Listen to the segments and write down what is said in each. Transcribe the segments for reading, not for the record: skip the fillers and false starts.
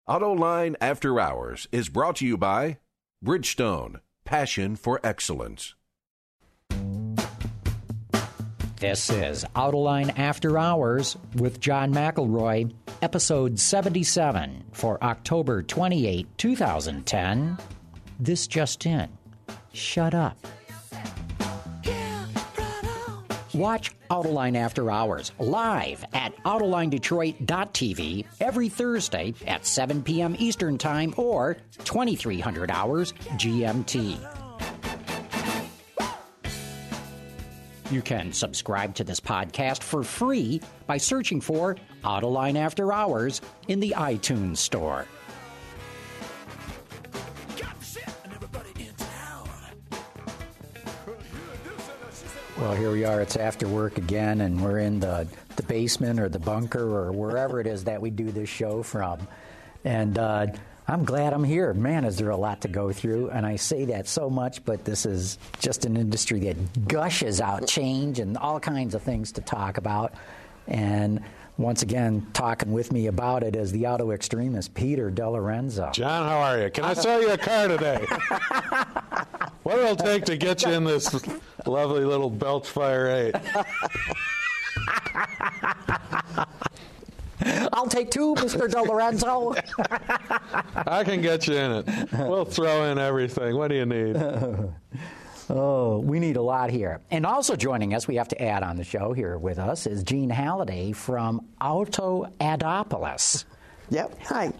AutoLine After Hours is brought to you by Bridgestone, passion for excellence. This is AutoLine After Hours with John McElroy, episode 77 for October 28, 2010. This just in. Shut up. Watch AutoLine After Hours live at AutolineDetroit.tv every Thursday at 7 p.m. Eastern Time or 2300 hours GMT. You can subscribe to this podcast for free by searching for AutoLine After Hours in the iTunes Store. Well, here we are. It's after work again, and we're in the basement or the bunker or wherever it is that we do this show from. And I'm glad I'm here. Man, is there a lot to go through. And I say that so much, but this is just an industry that gushes out change and all kinds of things to talk about. And once again, talking with me about it is the auto extremist, Peter DeLorenzo. John, how are you? Can I sell you a car today? What will it take to get you in this lovely little Belchfire 8? I'll take two, Mr. DeLorenzo. I can get you in it. We'll throw in everything. What do you need? Oh, we need a lot here. And also joining us, we have to add on the show here with us, is Gene Halliday from AutoAdopolis. Yep. Hi.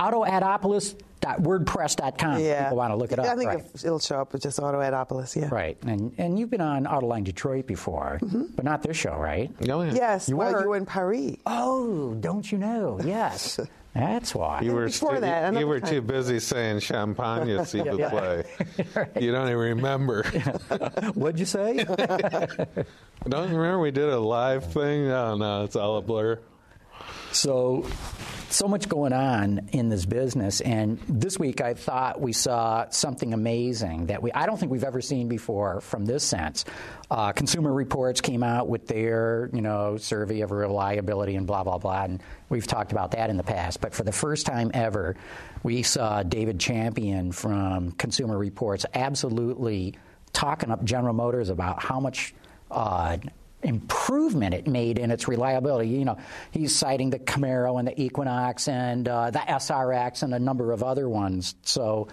AutoAdopolis.wordpress.com. Yeah. People want to look it up. I think right. it'll show up with just AutoAdopolis, yeah. Right. And you've been on Autoline Detroit before, but not this show, right? Oh, yeah. Yes. You you were in Paris. Oh, don't you know? Yes. That's why. You were, Before that, you were another too time. busy saying champagne, s'il vous plaît. You don't even remember. What'd you say? Don't you remember we did a live thing? Oh, no, it's all a blur. So much going on in this business, and this week I thought we saw something amazing that I don't think we've ever seen before from this sense. Consumer Reports came out with their, survey of reliability and blah, blah, blah, and we've talked about that in the past. But for the first time ever, we saw David Champion from Consumer Reports absolutely talking up General Motors about how much improvement it made in its reliability. He's citing the Camaro and the Equinox and the SRX and a number of other ones. So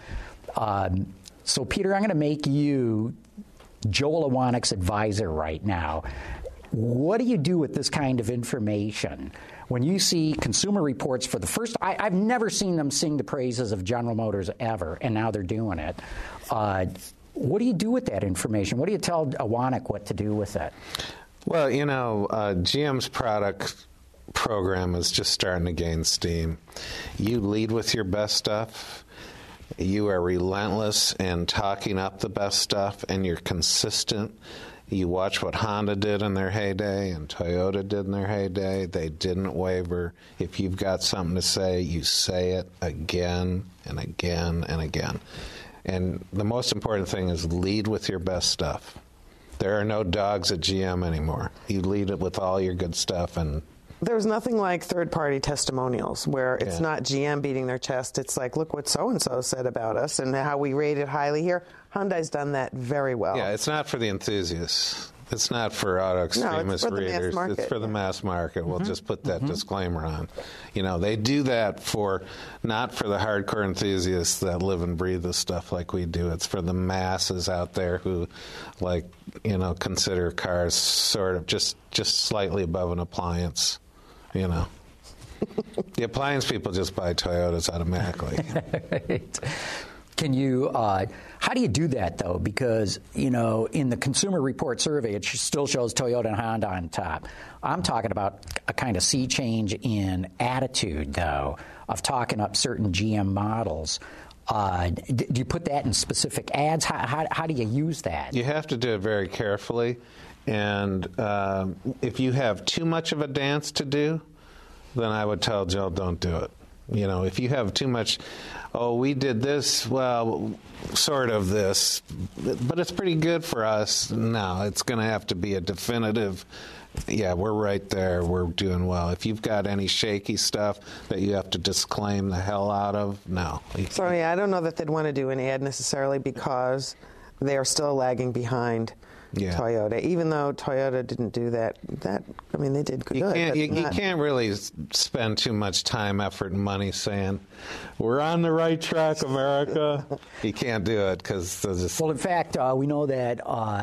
Peter, I'm going to make you Joel Ewanik's advisor right now. What do you do with this kind of information? When you see Consumer Reports for the first, I've never seen them sing the praises of General Motors ever, and now they're doing it. What do you do with that information? What do you tell Ewanik what to do with it? Well, GM's product program is just starting to gain steam. You lead with your best stuff. You are relentless in talking up the best stuff, and you're consistent. You watch what Honda did in their heyday and Toyota did in their heyday. They didn't waver. If you've got something to say, you say it again and again and again. And the most important thing is lead with your best stuff. There are no dogs at GM anymore. You lead it with all your good stuff. And there's nothing like third-party testimonials where it's not GM beating their chest. It's like, look what so-and-so said about us and how we rated highly here. Hyundai's done that very well. Yeah, it's not for the enthusiasts. It's not for auto extremist readers. It's for the mass market. We'll just put that disclaimer on. They do that not for the hardcore enthusiasts that live and breathe this stuff like we do. It's for the masses out there who, consider cars sort of just slightly above an appliance. The appliance people just buy Toyotas automatically. Right. Can you? How do you do that though? Because in the Consumer Report survey, it still shows Toyota and Honda on top. I'm talking about a kind of sea change in attitude, though, of talking up certain GM models. Do you put that in specific ads? How do you use that? You have to do it very carefully, and if you have too much of a dance to do, then I would tell Joe, don't do it. You know, if you have too much, oh, we did this, well, sort of this, but it's pretty good for us. No, it's going to have to be a definitive, yeah, we're right there, we're doing well. If you've got any shaky stuff that you have to disclaim the hell out of, no. So, I don't know that they'd want to do an ad necessarily because they're still lagging behind Toyota, even though Toyota didn't do that. I mean, they did good. You can't really spend too much time, effort, and money saying, we're on the right track, America. You can't do it because... Well, in fact, we know that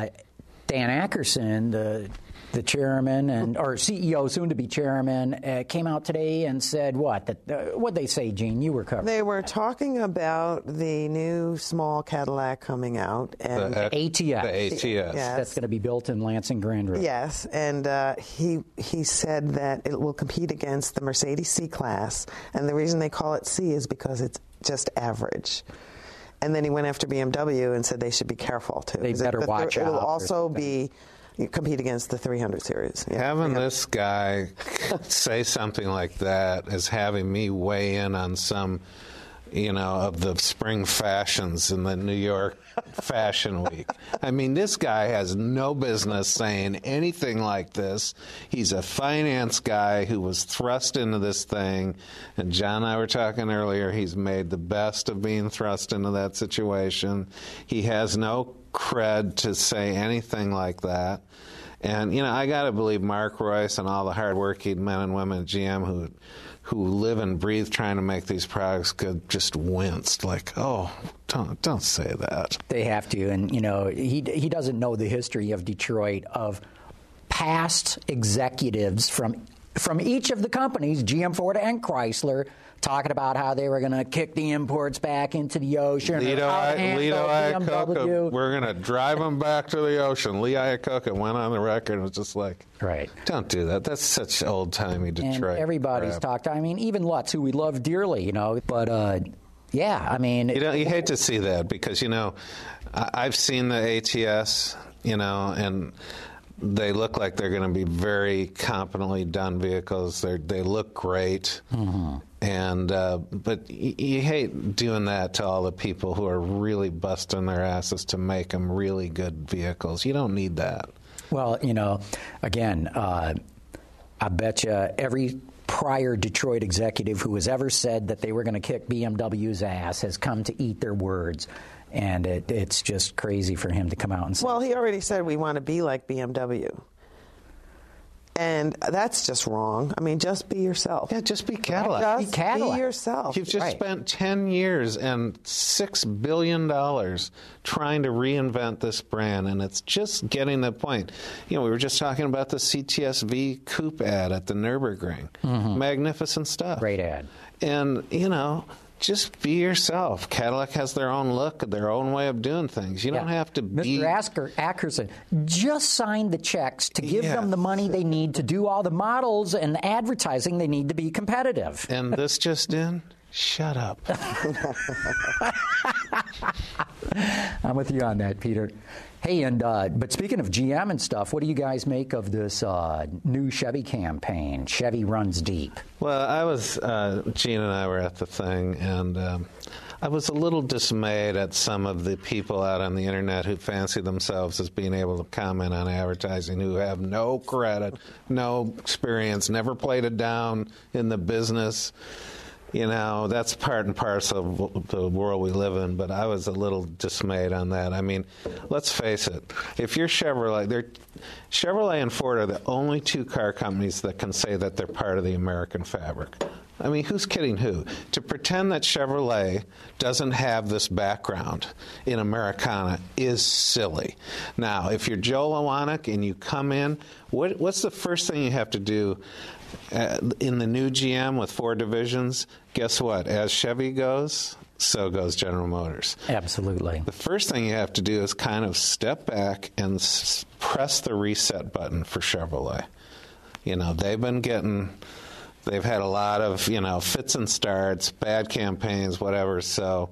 Dan Akerson, the chairman or CEO, soon to be chairman, came out today and said what? What'd they say, Gene? You were covering. They were talking about the new small Cadillac coming out, and the ATS. The ATS. Yes. That's going to be built in Lansing Grand River. Yes, and he said that it will compete against the Mercedes C-Class, and the reason they call it C is because it's just average. And then he went after BMW and said they should be careful too. They better watch out. It will also compete against the 300 series. Yeah, having this guy say something like that is having me weigh in on some, of the spring fashions in the New York Fashion Week. I mean, this guy has no business saying anything like this. He's a finance guy who was thrust into this thing, and John and I were talking earlier, he's made the best of being thrust into that situation. He has no cred to say anything like that. And, I got to believe Mark Royce and all the hardworking men and women at GM who live and breathe trying to make these products good just winced, like, oh, don't say that. They have to. And, he doesn't know the history of Detroit, of past executives from each of the companies, GM, Ford, and Chrysler, talking about how they were going to kick the imports back into the ocean. Lito Iacocca, we're going to drive them back to the ocean. Lee Iacocca went on the record and was just like, right, don't do that. That's such old-timey Detroit. And everybody's talked. I mean, even Lutz, who we love dearly, but yeah, I mean. You hate to see that because, I've seen the ATS, and they look like they're going to be very competently done vehicles. They look great. Mm-hmm. And but you hate doing that to all the people who are really busting their asses to make them really good vehicles. You don't need that. Well, again, I bet you every prior Detroit executive who has ever said that they were going to kick BMW's ass has come to eat their words. And it's just crazy for him to come out and say. Well, he already said we want to be like BMW. And that's just wrong. I mean, just be yourself. Yeah, just be Cadillac. Just be yourself. You've just spent 10 years and $6 billion trying to reinvent this brand, and it's just getting the point. We were just talking about the CTS-V coupe ad at the Nürburgring. Mm-hmm. Magnificent stuff. Great ad. And, just be yourself. Cadillac has their own look, their own way of doing things. You don't have to be... Mr. Akerson just signed the checks to give them the money they need to do all the models and the advertising they need to be competitive. And this just in? Shut up. I'm with you on that, Peter. Hey, but speaking of GM and stuff, what do you guys make of this new Chevy campaign, Chevy Runs Deep? Well, Gene and I were at the thing, and I was a little dismayed at some of the people out on the internet who fancy themselves as being able to comment on advertising, who have no credit, no experience, never played it down in the business. That's part and parcel of the world we live in, but I was a little dismayed on that. I mean, let's face it. If you're Chevrolet and Ford are the only two car companies that can say that they're part of the American fabric. I mean, who's kidding who? To pretend that Chevrolet doesn't have this background in Americana is silly. Now, if you're Joe Lewanick and you come in, what's the first thing you have to do in the new GM with 4 divisions? Guess what? As Chevy goes, so goes General Motors. Absolutely. The first thing you have to do is kind of step back and press the reset button for Chevrolet. They've had a lot of, fits and starts, bad campaigns, whatever. So,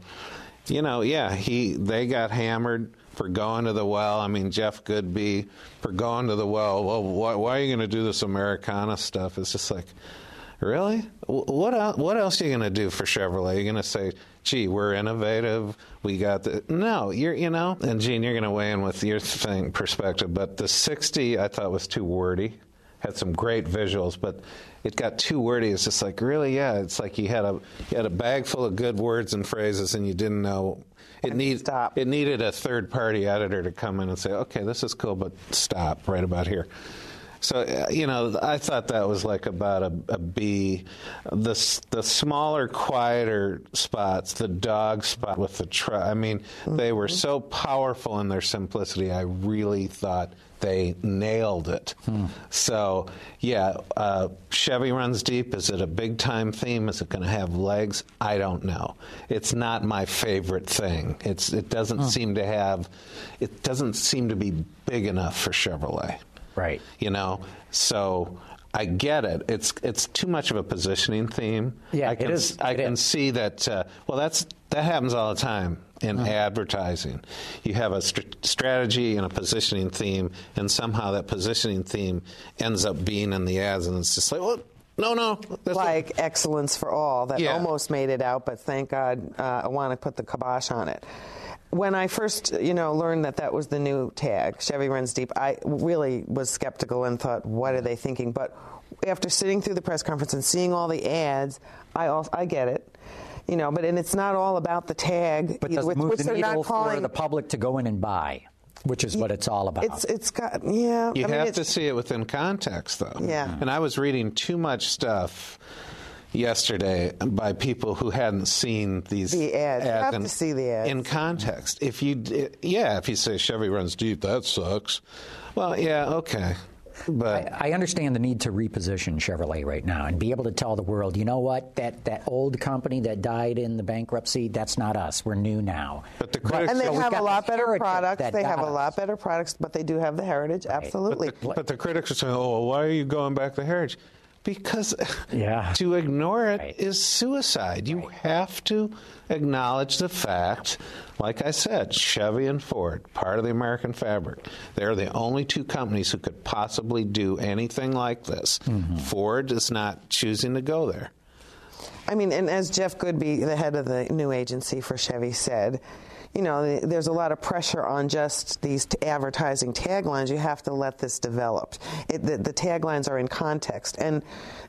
they got hammered for going to the well. I mean, Jeff Goodby for going to the well. Well, why are you going to do this Americana stuff? It's just like, Really? What else are you going to do for Chevrolet? You're going to say, gee, we're innovative. We got the... No, and Gene, you're going to weigh in with your perspective, but the 60 I thought was too wordy. Had some great visuals, but it got too wordy. It's just like, really? Yeah, it's like you had a bag full of good words and phrases and you didn't know... It needed a third-party editor to come in and say, okay, this is cool, but stop right about here. So, I thought that was like about a B. The smaller, quieter spots, the dog spot with the truck, I mean, they were so powerful in their simplicity, I really thought they nailed it. So, yeah, Chevy Runs Deep, is it a big-time theme? Is it going to have legs? I don't know. It's not my favorite thing. It doesn't seem to be big enough for Chevrolet. Right. So I get it. It's too much of a positioning theme. Yeah, it is. I can see that. That happens all the time in advertising. You have a strategy and a positioning theme, and somehow that positioning theme ends up being in the ads, and it's just like, well, no. Like Excellence for All, that almost made it out, but thank God I want to put the kibosh on it. When I first, learned that was the new tag, Chevy Runs Deep, I really was skeptical and thought, what are they thinking? But after sitting through the press conference and seeing all the ads, I get it. But it's not all about the tag. But does it move the needle for the public to go in and buy, which is what it's all about. It's got, yeah. You have to see it within context, though. Yeah. And I was reading too much stuff yesterday by people who hadn't seen the ads. You have to see the ads in context. If you say Chevy Runs Deep, that sucks. Well, yeah, okay. But I understand the need to reposition Chevrolet right now and be able to tell the world, you know what, that old company that died in the bankruptcy, that's not us. We're new now. But the critics, and they have a lot better products. They have a lot better products, but they do have the heritage. Right. Absolutely. But the critics are saying, oh, well, why are you going back to heritage? Because to ignore it is suicide. You have to acknowledge the fact, like I said, Chevy and Ford, part of the American fabric. They're the only two companies who could possibly do anything like this. Ford is not choosing to go there. I mean, and as Jeff Goodby, the head of the new agency for Chevy, said, there's a lot of pressure on just these advertising taglines. You have to let this develop. The taglines are in context. And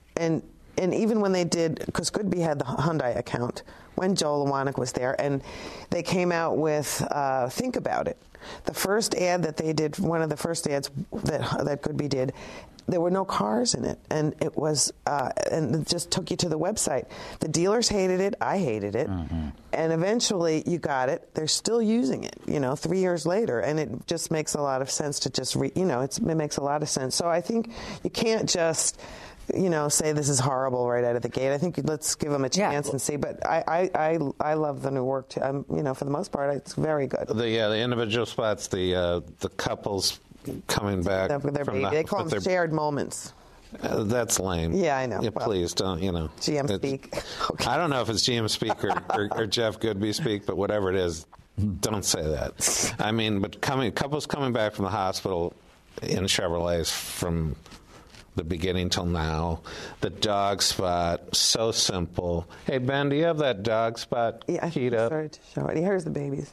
even when they did, because Goodby had the Hyundai account, when Joel Lewanick was there, and they came out with Think About It. The first ad that they did, one of the first ads that Goodby did, there were no cars in it, and it was, and it just took you to the website. The dealers hated it, I hated it, and eventually you got it. They're still using it, 3 years later, and it just makes a lot of sense to just, it makes a lot of sense. So I think you can't just, say this is horrible right out of the gate. I think let's give them a chance and see. But I love the new work too. For the most part, it's very good. The individual spots, the couples coming back from their baby. They call them shared moments. That's lame. Yeah, I know. Yeah, please don't, GM speak. Okay. I don't know if it's GM speak or Jeff Goodby speak, but whatever it is, don't say that. I mean, but couples coming back from the hospital in Chevrolets from the beginning till now. The dog spot, so simple. Hey, Ben, do you have that dog spot keyed up? Sorry to show it. Here's the babies.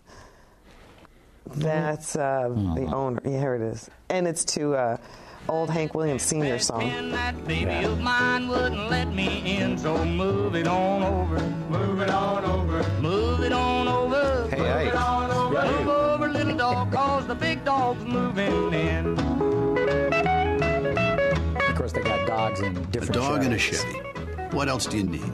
That's the owner. Yeah, here it is. And it's to old Hank Williams Sr. song. That baby of mine wouldn't let me in, so move it on over. Move it on over. Move it on over. Hey, move it on over. Move over, little dog, cause the big dog's moving in. Of course, they got dogs in different A dog Chevys. and a Chevy. What else do you need?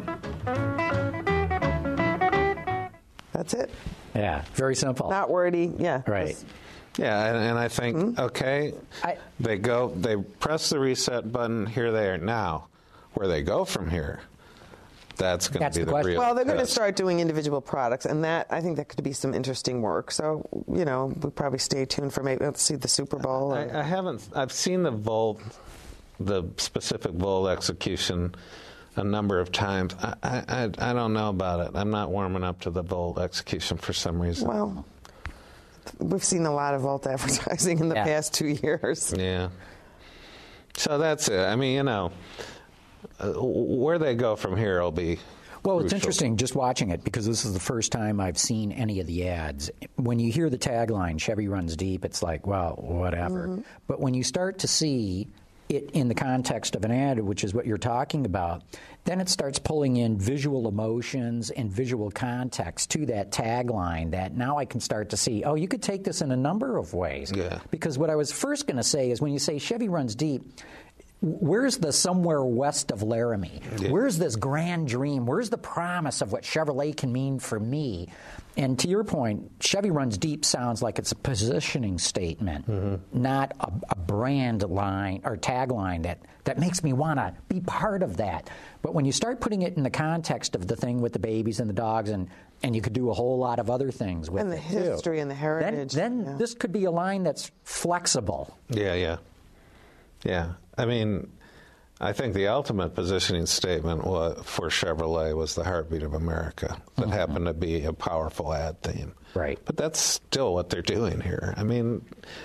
That's it. Yeah, very simple. Not wordy. Yeah. Right. Yeah, and I think, they press the reset button, here they are. Now, where they go from here, that's going to be the real Well, they're going to test. start doing individual products, and I think that could be some interesting work. So, we'll probably stay tuned for maybe see the Super Bowl. I've seen the specific Volt execution a number of times. I don't know about it. I'm not warming up to the Volt execution for some reason. Well, we've seen a lot of Volt advertising in the past 2 years. Yeah. So that's it. I mean, where they go from here will be. Well, it's crucial. interesting just watching it because this is the first time I've seen any of the ads. When you hear the tagline, Chevy runs deep, it's like, well, whatever. Mm-hmm. But when you start to see it in the context of an ad, which is what you're talking about, then it starts pulling in visual emotions and visual context to that tagline that now I can start to see, oh, you could take this in a number of ways. Yeah. Because what I was first going to say is when you say Chevy runs deep, where's the somewhere west of Laramie? Yeah. Where's this grand dream? Where's the promise of what Chevrolet can mean for me? And to your point, Chevy runs deep sounds like it's a positioning statement, not a brand line or tagline that makes me want to be part of that. But when you start putting it in the context of the thing with the babies and the dogs, and you could do a whole lot of other things with it, and the history too. And the heritage. Then this could be a line that's flexible. Yeah. I mean, I think the ultimate positioning statement for Chevrolet was the heartbeat of America. That happened to be a powerful ad theme. Right. But that's still what they're doing here. I mean,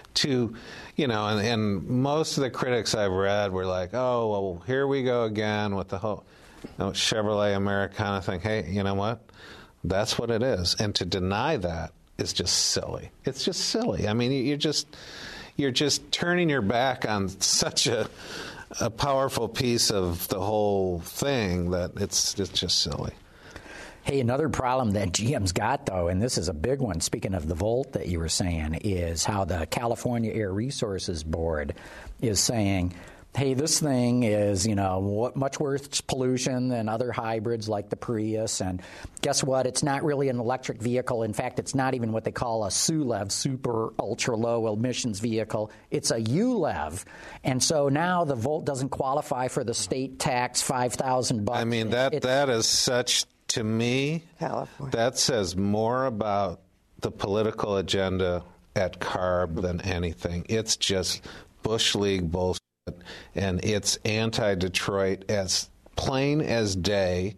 and most of the critics I've read were like, oh, well, here we go again with the whole Chevrolet Americana thing. Hey, you know what? That's what it is. And to deny that is just silly. It's just silly. I mean, you're just turning your back on such a powerful piece of the whole thing that it's just silly. Hey, another problem that GM's got, though, and this is a big one, speaking of the Volt that you were saying, is how the California Air Resources Board is saying, hey, this thing is, much worse pollution than other hybrids like the Prius. And guess what? It's not really an electric vehicle. In fact, it's not even what they call a SULEV, super ultra low emissions vehicle. It's a ULEV. And so now the Volt doesn't qualify for the state tax $5,000. I mean, that is such, to me, California. That says more about the political agenda at CARB than anything. It's just Bush League bullshit. And it's anti-Detroit as plain as day.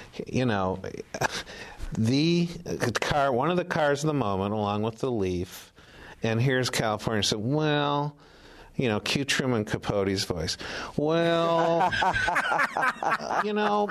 The car, one of the cars of the moment, along with the Leaf, and here's California said, well, cue Truman Capote's voice. Well, I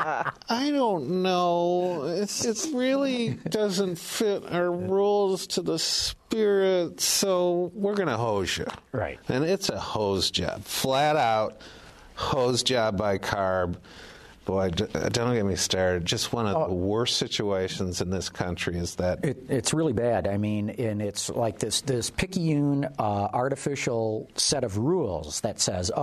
don't know. It really doesn't fit our rules to the spirit, so we're going to hose you. Right. And it's a hose job. Flat out hose job by CARB. Boy, don't get me started. Just one of the worst situations in this country is that. It's really bad. I mean, and it's like this picayune artificial set of rules that says,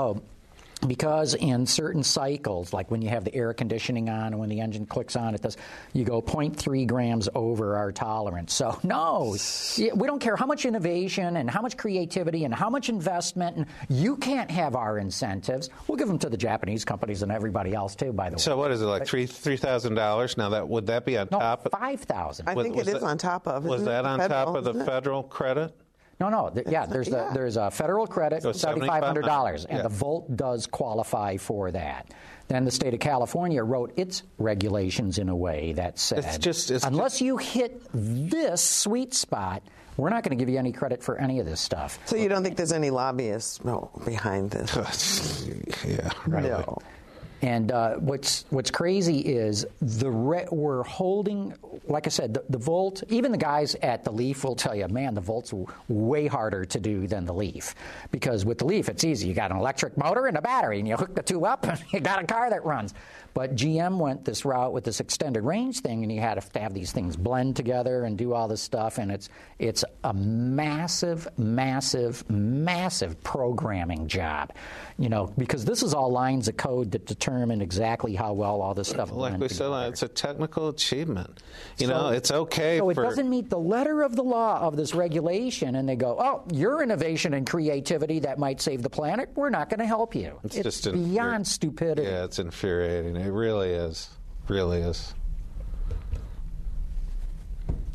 because in certain cycles, like when you have the air conditioning on and when the engine clicks on, you go 0.3 grams over our tolerance. So, no, we don't care how much innovation and how much creativity and how much investment, and you can't have our incentives. We'll give them to the Japanese companies and everybody else, too, by the way. So what is it, like $3,000? Now, would that be on top of? $5,000. I think it is on top of. Was that on top of the federal credit? No. There's a federal credit, $7,500, and the Volt does qualify for that. Then the state of California wrote its regulations in a way that said, unless you hit this sweet spot, we're not going to give you any credit for any of this stuff. So you don't think there's any lobbyists behind this? Yeah, right. No. And what's crazy is we're holding, like I said, the Volt, even the guys at the Leaf will tell you, man, the Volt's way harder to do than the Leaf. Because with the Leaf, it's easy. You got an electric motor and a battery, and you hook the two up, and you got a car that runs. But GM went this route with this extended range thing, and you had to have these things blend together and do all this stuff, and it's a massive, massive, massive programming job, because this is all lines of code that determine exactly how well all this stuff blends together. Like we said, it's a technical achievement. It's okay. So it doesn't meet the letter of the law of this regulation, and they go, oh, your innovation and creativity that might save the planet, we're not going to help you. It's just beyond stupidity. Yeah, it's infuriating. It really is. Really is.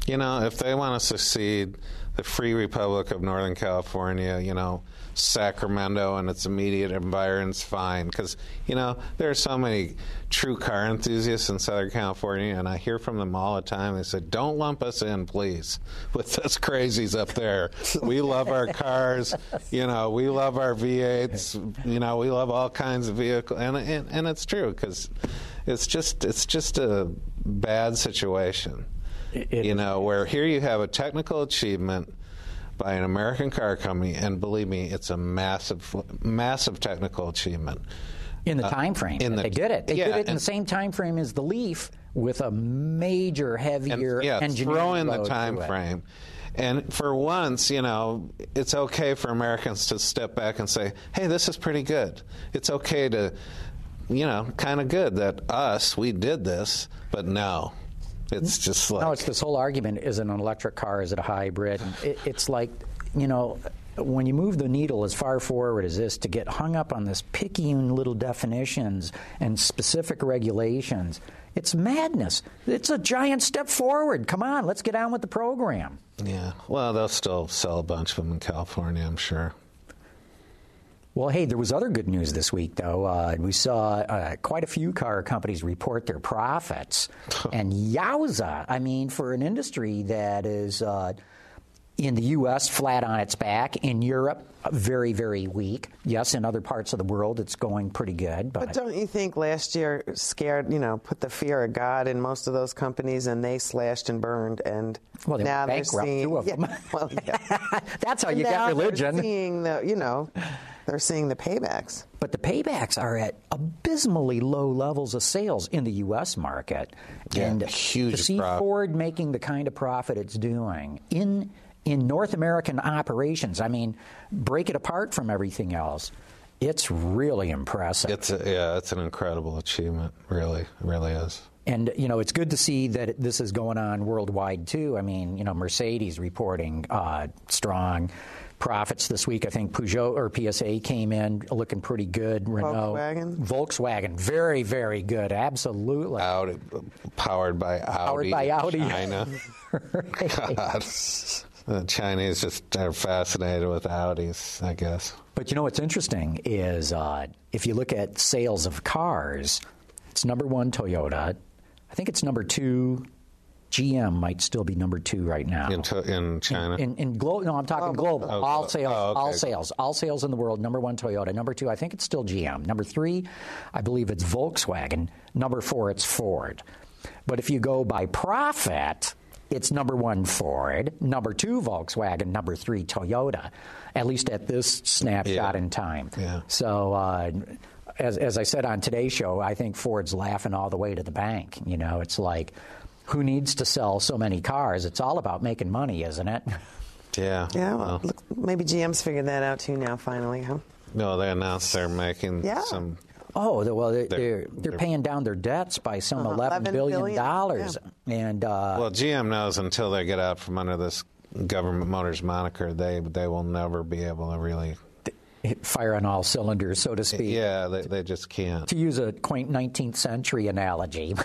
You know, if they want to secede, the Free Republic of Northern California, you know, Sacramento and its immediate environs, fine. Because, you know, there are so many true car enthusiasts in Southern California, and I hear from them all the time. They said, don't lump us in, please, with us crazies up there. We love our cars. You know, we love our V8s. You know, we love all kinds of vehicles. And it's true, because it's just a bad situation. You know, where here you have a technical achievement by an American car company, and believe me, it's a massive technical achievement. In the time frame. They did it. They did it in the same time frame as the Leaf, with a major, heavier engineering throw in the load time to it. frame. And for once, you know, it's okay for Americans to step back and say, hey, this is pretty good. It's okay to, you know, kind of good that we did this, but no. It's just like... No, it's this whole argument, is it an electric car, is it a hybrid? It's like, you know, when you move the needle as far forward as this, to get hung up on this picayune little definitions and specific regulations, it's madness. It's a giant step forward. Come on, let's get on with the program. Yeah, well, they'll still sell a bunch of them in California, I'm sure. Well, hey, there was other good news this week, though. We saw quite a few car companies report their profits. And yowza, I mean, for an industry that is in the U.S. flat on its back, in Europe very, very weak. Yes, in other parts of the world it's going pretty good. But don't you think last year scared, you know, put the fear of God in most of those companies, and they slashed and burned, and well, they now were they're bankrupt, seeing... two of them. Yeah, well, yeah. That's how and you get religion. They're seeing the, you know... They're seeing the paybacks. But the paybacks are at abysmally low levels of sales in the U.S. market. Yeah, and huge to see profit. Ford making the kind of profit it's doing in North American operations, I mean, break it apart from everything else, it's really impressive. It's an incredible achievement, really. It really is. And, you know, it's good to see that this is going on worldwide, too. I mean, you know, Mercedes reporting strong profits this week. I think Peugeot or PSA came in looking pretty good. Renault. Volkswagen. Very, very good. Absolutely. Powered by Audi. China. Right. God. The Chinese just are fascinated with Audis, I guess. But, you know, what's interesting is if you look at sales of cars, it's number one Toyota. I think it's number two. GM might still be number two right now. In China? No, I'm talking global. Oh, all sales. okay. All sales in the world. Number one, Toyota. Number two, I think it's still GM. Number three, I believe it's Volkswagen. Number four, it's Ford. But if you go by profit, it's number one, Ford. Number two, Volkswagen. Number three, Toyota. At least at this snapshot in time. Yeah. So, as I said on today's show, I think Ford's laughing all the way to the bank. You know, it's like, who needs to sell so many cars? It's all about making money, isn't it? Yeah. Yeah, well, look, maybe GM's figured that out too now, finally, huh? No, they announced they're making some... Oh, well, they're paying down their dets by some $11 billion. Yeah. And, well, GM knows until they get out from under this Government Motors moniker, they will never be able to really... fire on all cylinders, so to speak. Yeah, they just can't. To use a quaint 19th century analogy.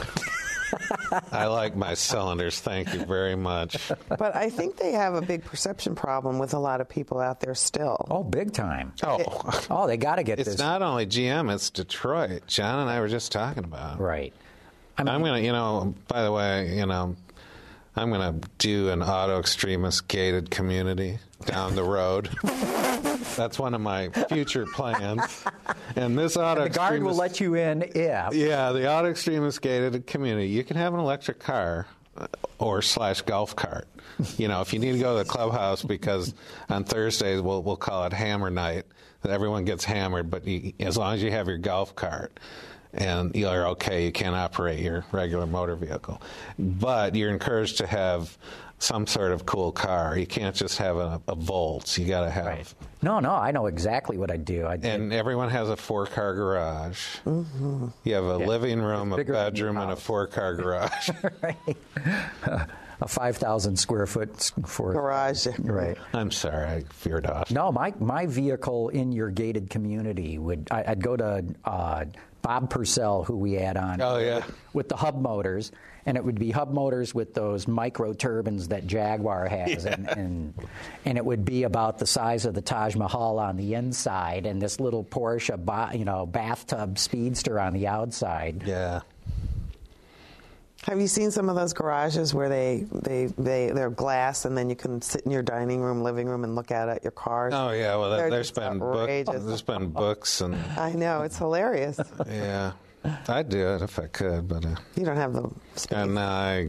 I like my cylinders, thank you very much. But I think they have a big perception problem with a lot of people out there still. Oh, big time. Oh, they got to get it's this. It's not only GM, it's Detroit. John and I were just talking about it. Right. I'm going to, by the way, I'm going to do an auto extremist gated community down the road. That's one of my future plans. And this auto the guard will let you in, yeah. Yeah, the auto extremist gated community. You can have an electric car or / golf cart. You know, if you need to go to the clubhouse, because on Thursdays we'll call it hammer night. Everyone gets hammered, but as long as you have your golf cart, and you're okay, you can't operate your regular motor vehicle. But you're encouraged to have some sort of cool car. You can't just have a Volt. You got to have... Right. No, I know exactly what I'd do. And everyone has a 4-car garage. Mm-hmm. You have a living room, a bedroom, and a 4-car garage. Right. A 5,000 square foot garage. Right. I'm sorry, I veered off. No, my vehicle in your gated community I'd go to Bob Purcell, who we had on. Oh, yeah. With the hub motors. and it would be hub motors with those micro turbines that Jaguar has, and it would be about the size of the Taj Mahal on the inside, and this little Porsche, bathtub speedster on the outside. Yeah. Have you seen some of those garages where they're glass and then you can sit in your dining room, living room, and look out at your cars? Oh yeah, well there's been books and I know, it's hilarious. Yeah, I'd do it if I could, but you don't have the space. No, I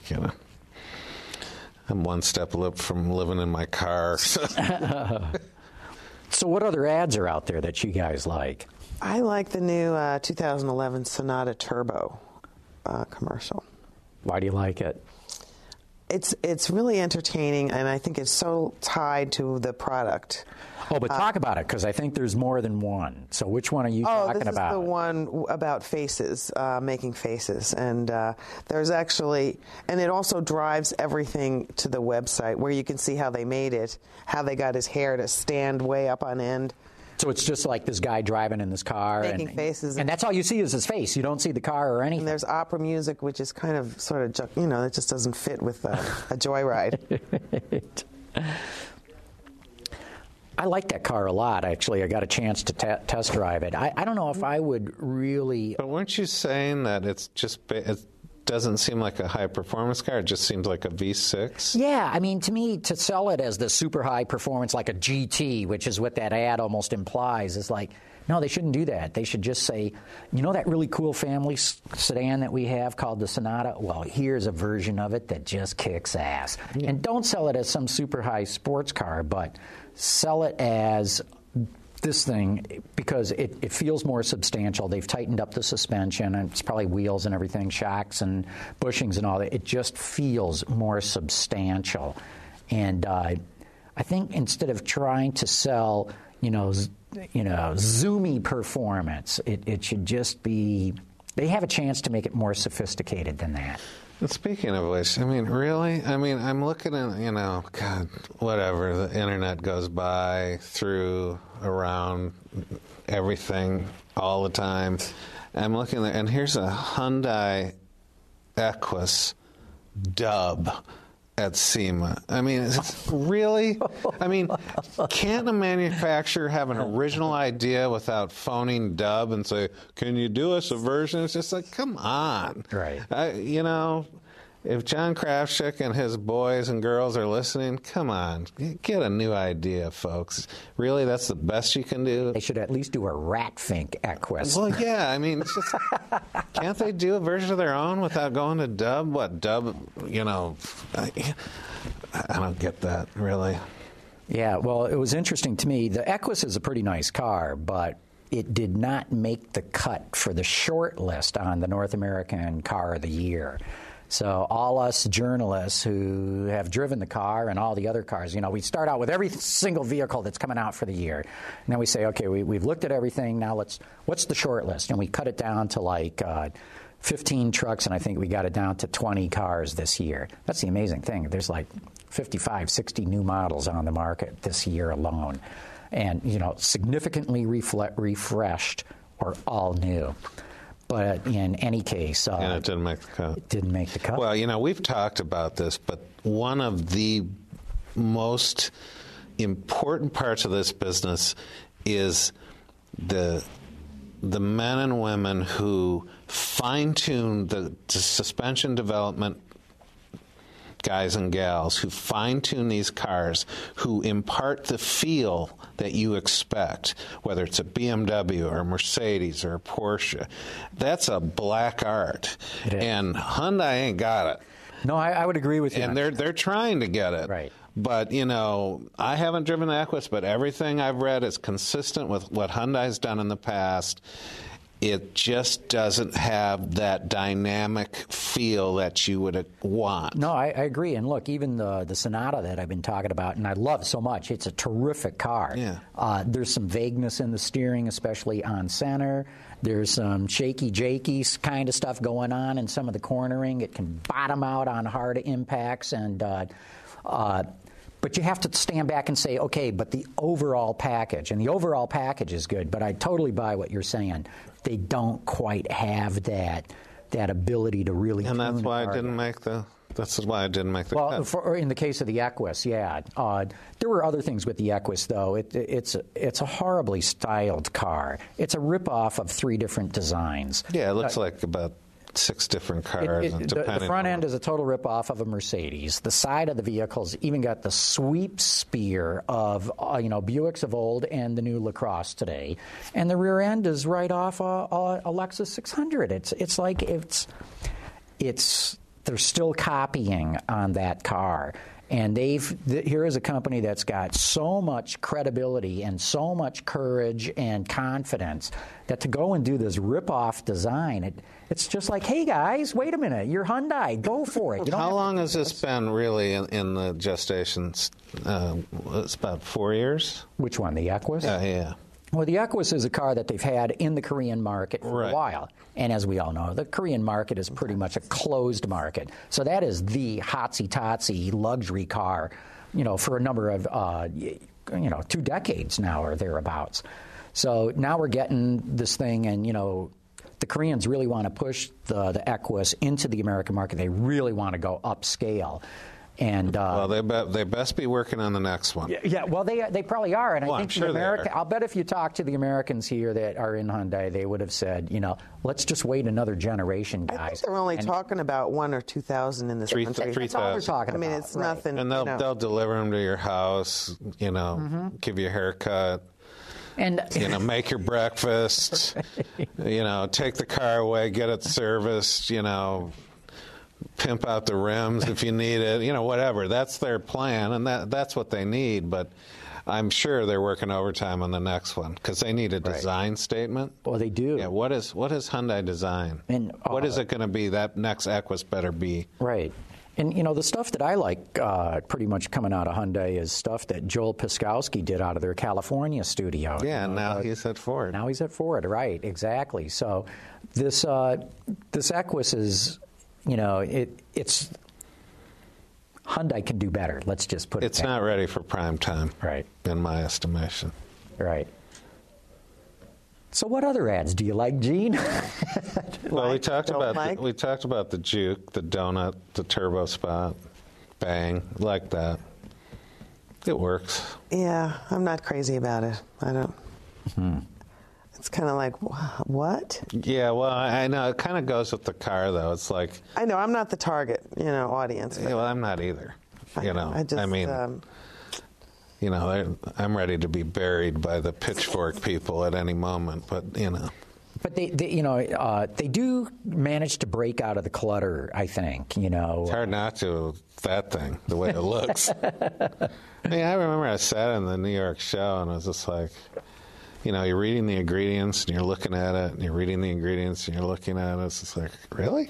I'm one step from living in my car. So what other ads are out there that you guys like? I like the new 2011 Sonata Turbo commercial. Why do you like it? It's really entertaining, and I think it's so tied to the product. Oh, but talk about it, because I think there's more than one. So which one are you talking about? This is the one about faces, making faces. And there's actually, and it also drives everything to the website where you can see how they made it, how they got his hair to stand way up on end. So it's just like this guy driving in this car. Making faces. And that's all you see is his face. You don't see the car or anything. And there's opera music, which is kind of sort of, it just doesn't fit with a joyride. I like that car a lot, actually. I got a chance to test drive it. I don't know if I would really... But weren't you saying that it doesn't seem like a high-performance car? It just seems like a V6? Yeah, I mean, to me, to sell it as the super high performance, like a GT, which is what that ad almost implies, is like, no, they shouldn't do that. They should just say, you know that really cool family sedan that we have called the Sonata? Well, here's a version of it that just kicks ass. Yeah. And don't sell it as some super high sports car, but sell it as this thing, because it feels more substantial. They've tightened up the suspension, and it's probably wheels and everything, shocks and bushings and all that. It just feels more substantial. And I think instead of trying to sell, zoomy performance, it should just be, they have a chance to make it more sophisticated than that. And speaking of which, I mean, really? I mean, I'm looking at, God, whatever, the internet goes by, through, around, everything, all the time. I'm looking there, and here's a Hyundai Equus dub at SEMA. I mean, really? I mean, can't a manufacturer have an original idea without phoning dub and say, can you do us a version? It's just like, come on. Right. If John Krafchick and his boys and girls are listening, come on, get a new idea, folks. Really, that's the best you can do? They should at least do a Ratfink Equus. Well, yeah, I mean, it's just, can't they do a version of their own without going to dub? What, dub, I don't get that, really. Yeah, well, it was interesting to me. The Equus is a pretty nice car, but it did not make the cut for the short list on the North American Car of the Year. So all us journalists who have driven the car and all the other cars, we start out with every single vehicle that's coming out for the year. And then we say, okay, we've looked at everything. Now what's the short list? And we cut it down to like 15 trucks, and I think we got it down to 20 cars this year. That's the amazing thing. There's like 55, 60 new models on the market this year alone. And, significantly refreshed or all new. But in any case... and it didn't make the cut. It didn't make the cut. Well, we've talked about this, but one of the most important parts of this business is the men and women who fine-tune the suspension development guys and gals who fine-tune these cars, who impart the feel that you expect, whether it's a BMW or a Mercedes or a Porsche. That's a black art. And Hyundai ain't got it. No, I would agree with you. And they're trying to get it. Right. But, I haven't driven the Equus, but everything I've read is consistent with what Hyundai's done in the past. It just doesn't have that dynamic feel that you would want. No, I agree. And look, even the Sonata that I've been talking about, and I love so much, it's a terrific car. Yeah. There's some vagueness in the steering, especially on center. There's some shaky-jakey kind of stuff going on in some of the cornering. It can bottom out on hard impacts. But you have to stand back and say, okay, but the overall package, and the overall package is good, but I totally buy what you're saying. They don't quite have that that ability to really. And that's tune why a car. I didn't make the. This is why I didn't make the Well, cut. in the case of the Equus, yeah. There were other things with the Equus, though. It's a horribly styled car. It's a ripoff of 3 different designs. Yeah, it looks like about 6 different cars. The front end is a total ripoff of a Mercedes. The side of the vehicle's even got the sweep spear of Buicks of old and the new LaCrosse today, and the rear end is right off a Lexus 600. It's like they're still copying on that car. And here is a company that's got so much credibility and so much courage and confidence that to go and do this rip-off design, it's just like, hey guys, wait a minute, you're Hyundai, go for it. How long has this been really in the gestation? It's about 4 years? Which one, the Equus? Yeah. Well, the Equus is a car that they've had in the Korean market for a while. And as we all know, the Korean market is pretty much a closed market. So that is the hotsy-totsy luxury car, for a number of, 2 decades now or thereabouts. So now we're getting this thing, and, the Koreans really want to push the Equus into the American market. They really want to go upscale. And well, they best be working on the next one. Yeah, well, they probably are, and Well, I think I'm sure they are. I'll bet if you talk to the Americans here that are in Hyundai, they would have said, let's just wait another generation, guys. I think they're only talking about 1,000 or 2,000 in this country. That's all they're talking about. I mean, it's nothing. And they'll deliver them to your house, give you a haircut. And make your breakfast, take the car away, get it serviced, pimp out the rims if you need it, whatever. That's their plan, and that's what they need. But I'm sure they're working overtime on the next one because they need a design statement. Well, they do. Yeah. What is Hyundai design? And what is it going to be? That next Equus better be right. And the stuff that I like pretty much coming out of Hyundai is stuff that Joel Piskowski did out of their California studio. Yeah, and now he's at Ford. Now he's at Ford, right? Exactly. So this Equus is. It's Hyundai can do better. Let's just put it. It's not ready for prime time, right? In my estimation, right. So, what other ads do you like, Gene? Well, we talked about the Juke, the Donut, the Turbo Spot, Bang, like that. It works. Yeah, I'm not crazy about it. I don't. It's kind of like, what? Yeah, well, I know. It kind of goes with the car, though. It's like... I know, I'm not the target, audience. Yeah, well, I'm not either. I'm ready to be buried by the pitchfork people at any moment, but, But they do manage to break out of the clutter, I think, It's hard not to, that thing, the way it looks. I remember I sat in the New York show, and I was just like... you're reading the ingredients, and you're looking at it, and you're reading the ingredients, and you're looking at it. It's just like, really?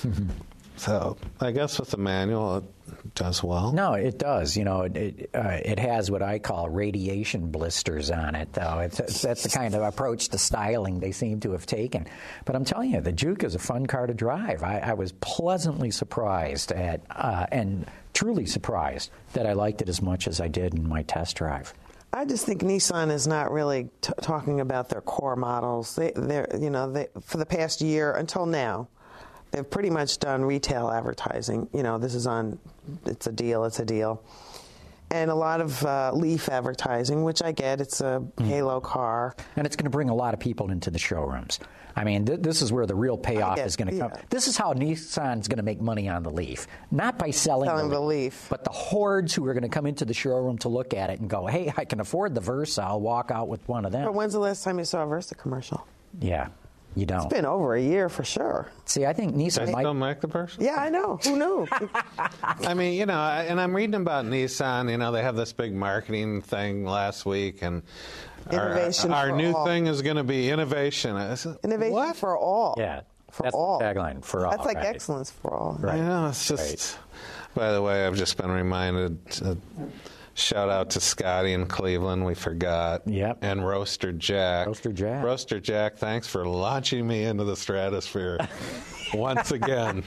So I guess with the manual, it does well. No, it does. It has what I call radiation blisters on it, though. That's the kind of approach to styling they seem to have taken. But I'm telling you, the Juke is a fun car to drive. I was pleasantly surprised and truly surprised that I liked it as much as I did in my test drive. I just think Nissan is not really talking about their core models. They for the past year until now, they've pretty much done retail advertising. It's a deal. And a lot of Leaf advertising, which I get. It's a halo car. And it's going to bring a lot of people into the showrooms. I mean, this is where the real payoff is going to come. This is how Nissan's going to make money on the Leaf. Not by selling the Leaf, but the hordes who are going to come into the showroom to look at it and go, hey, I can afford the Versa. I'll walk out with one of them. But when's the last time you saw a Versa commercial? Yeah. You don't. It's been over a year for sure. See, I think Nissan They still make the Versa? Yeah, I know. Who knew? I mean, and I'm reading about Nissan. They have this big marketing thing last week, and innovation our for new all. thing is going to be innovation. Innovation what? for all. Yeah. For all. The tagline, for all. That's like right. excellence for all. Right. It's just... By the way, I've just been reminded... Shout out to Scotty in Cleveland. We forgot. Yep. And Roaster Jack. Roaster Jack, thanks for launching me into the stratosphere once again.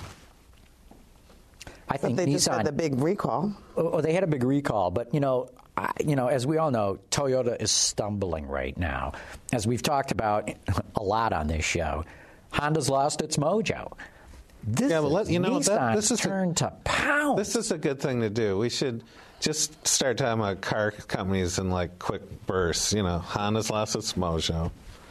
I think they Nissan, just had the big recall. Oh, they had a big recall, but as we all know, Toyota is stumbling right now. As we've talked about a lot on this show, Honda's lost its mojo. This this is turn to pound. This is a good thing to do. We should just start talking about car companies in like quick bursts. Honda's lost its mojo.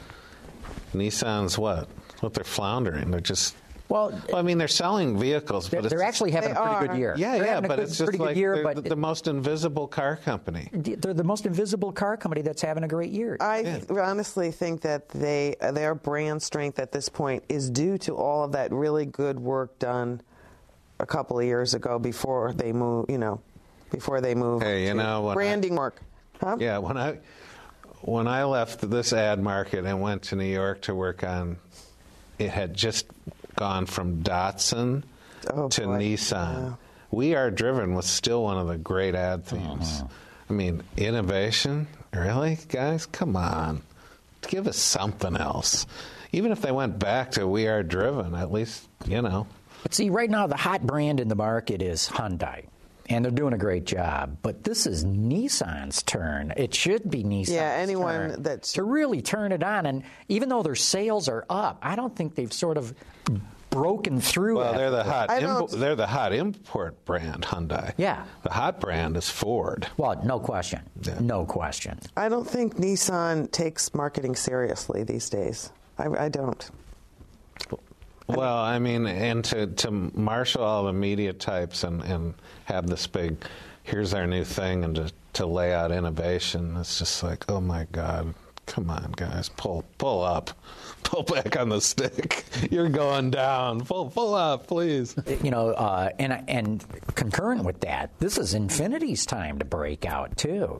Nissan's what they're floundering. They're just. Well, I mean, they're selling vehicles, but they're actually having a pretty good year. Yeah, but it's just like they're the most invisible car company. They're the most invisible car company that's having a great year. I honestly think that their brand strength at this point is due to all of that really good work done a couple of years ago before they move. Hey, branding work. Huh? Yeah, when I left this ad market and went to New York to work on, it had just gone from Datsun to Nissan. Yeah. We Are Driven was still one of the great ad themes. I mean, innovation? Really, guys? Come on. Give us something else. Even if they went back to We Are Driven, at least, But see, right now, the hot brand in the market is Hyundai. And they're doing a great job. But this is Nissan's turn. It should be Nissan's turn to really turn it on. And even though their sales are up, I don't think they've sort of broken through. Well, they're the hot import brand, Hyundai. Yeah. The hot brand is Ford. Well, no question. Yeah. No question. I don't think Nissan takes marketing seriously these days. I don't. Well, I mean, and to marshal all the media types and have this big, here's our new thing, and to lay out innovation, it's just like, oh my God, come on, guys, pull up, pull back on the stick. You're going down. Pull up, please. And concurrent with that, this is Infinity's time to break out too.